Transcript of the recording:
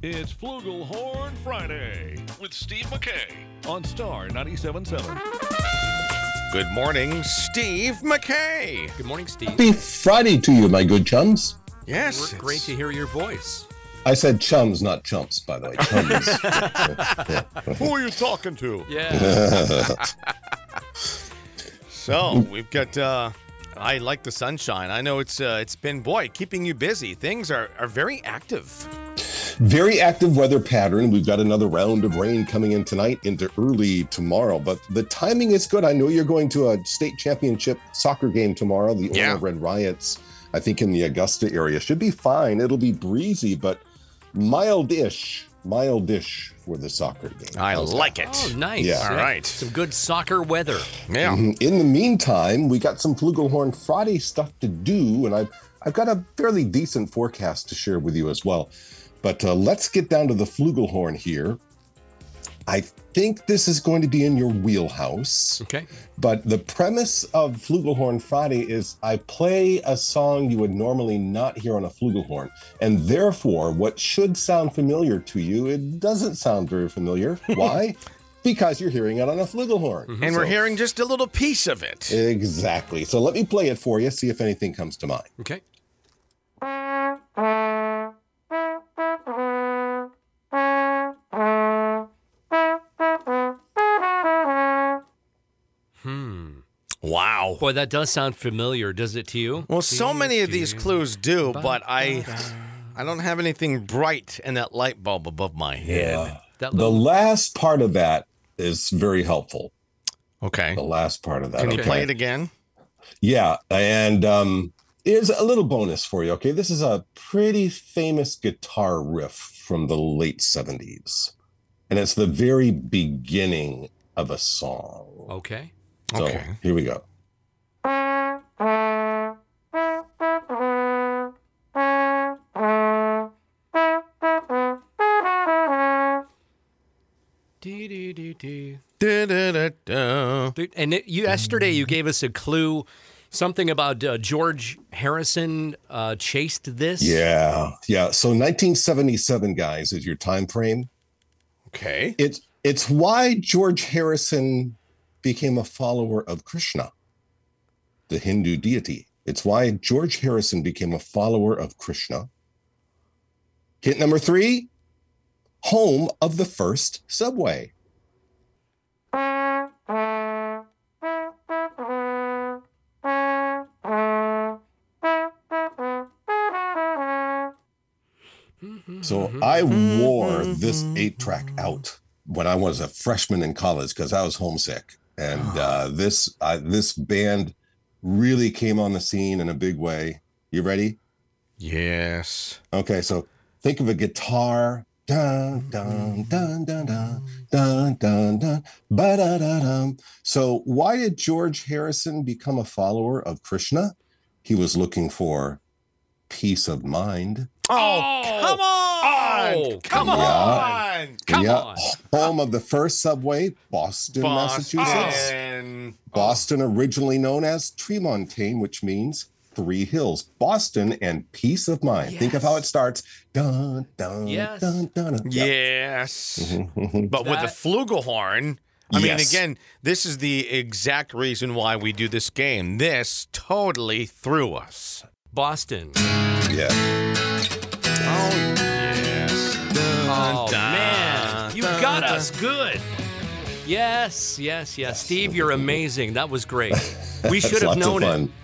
It's Flugelhorn Friday with Steve McKay on Star 97.7. Good morning, Steve McKay. Good morning, Steve. Happy Friday to you, my good chums. Yes. Great to hear your voice. I said chums, not chumps, by the way. Chums. Who are you talking to? Yeah. So, we've got, I like the sunshine. I know it's been, boy, keeping you busy. Things are very active. Very active weather pattern. We've got another round of rain coming in tonight into early tomorrow, but the timing is good. I know you're going to a state championship soccer game tomorrow. The Owner Red Riots, I think in the Augusta area. Should be fine. It'll be breezy, but mild-ish for the soccer game. I like it. Oh, nice. Yeah. All right. Some good soccer weather. Yeah. In the meantime, we got some Flugelhorn Friday stuff to do, and I've got a fairly decent forecast to share with you as well. But let's get down to the Flugelhorn here. I think this is going to be in your wheelhouse. Okay. But the premise of Flugelhorn Friday is I play a song you would normally not hear on a flugelhorn. And therefore, what should sound familiar to you, it doesn't sound very familiar. Why? Because you're hearing it on a flugelhorn. Mm-hmm. And we're hearing just a little piece of it. Exactly. So let me play it for you, see if anything comes to mind. Okay. Wow. Boy, that does sound familiar. Does it to you? Well, so many of these clues do, but I don't have anything bright in that light bulb above my head. That The little... last part of that is very helpful. Okay. The last part of that. Can you play it again? Yeah, and here's a little bonus for you, okay? This is a pretty famous guitar riff from the late 70s, and it's the very beginning of a song. Okay. So here we go. And yesterday you gave us a clue, something about George Harrison chased this. Yeah. So 1977, guys, is your time frame. Okay. It's why George Harrison became a follower of Krishna, the Hindu deity. It's why George Harrison became a follower of Krishna. Hint number 3, home of the first subway. So I wore this 8-track out when I was a freshman in college because I was homesick. And this band really came on the scene in a big way. You ready? Yes. Okay, so think of a guitar. Dun, dun, dun, dun, dun, dun, dun, dun, ba-da-da-dum. So why did George Harrison become a follower of Krishna? He was looking for peace of mind. Oh, come on! Come on! Come on! Home of the first subway, Boston, Massachusetts. Boston, originally known as Tremontaine, which means 3 hills. Boston and peace of mind. Yes. Think of how it starts. Dun, dun, Yes. dun, dun, dun. Yes. But with the flugelhorn, I mean, again, this is the exact reason why we do this game. This totally threw us. Boston. Yeah. Oh, yes. Oh, man. You got us good. Yes. Steve, you're amazing. That was great. We should have Lots of known it. fun.